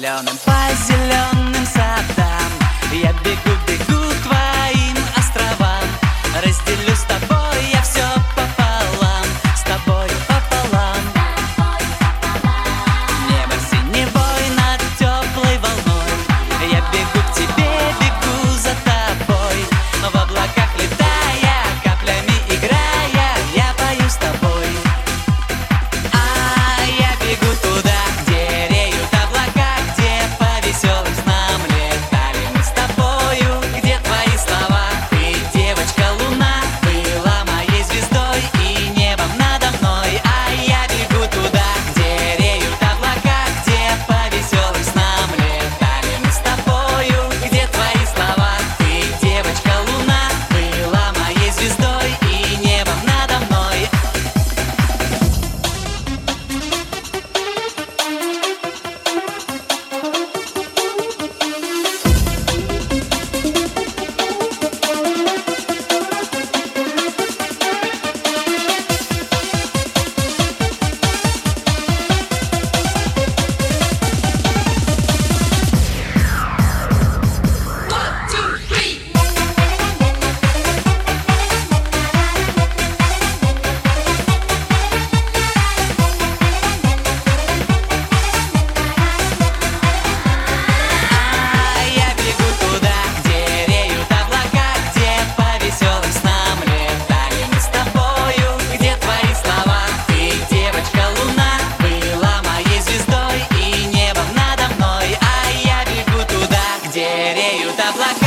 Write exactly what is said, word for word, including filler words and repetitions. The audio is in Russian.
зеленым, по зеленым садам. Я бегу, бегу к твоим островам. Разделю с тобой я все пополам, с тобой пополам. Небо синевой над теплой волной. Я бегу к тебе, бегу за тобой. В облаках летая, каплями играя, я пою с тобой. А я бегу туда, где реют облака, где по веселым снам летали мы с тобою, где твои слова. Ты, девочка луна, была моей звездой и небом надо мной. А я бегу туда, где реют облака, где по веселым снам летали мы с тобою, где твои слова. Ты, девочка луна, была моей звездой и небом надо мной. А я бегу туда, где реют облака, где по веселым снам летали мы с тобою, где твои слова. Ты, девочка луна, была моей звездой и небом надо мной. А я бегу туда, где реют облака.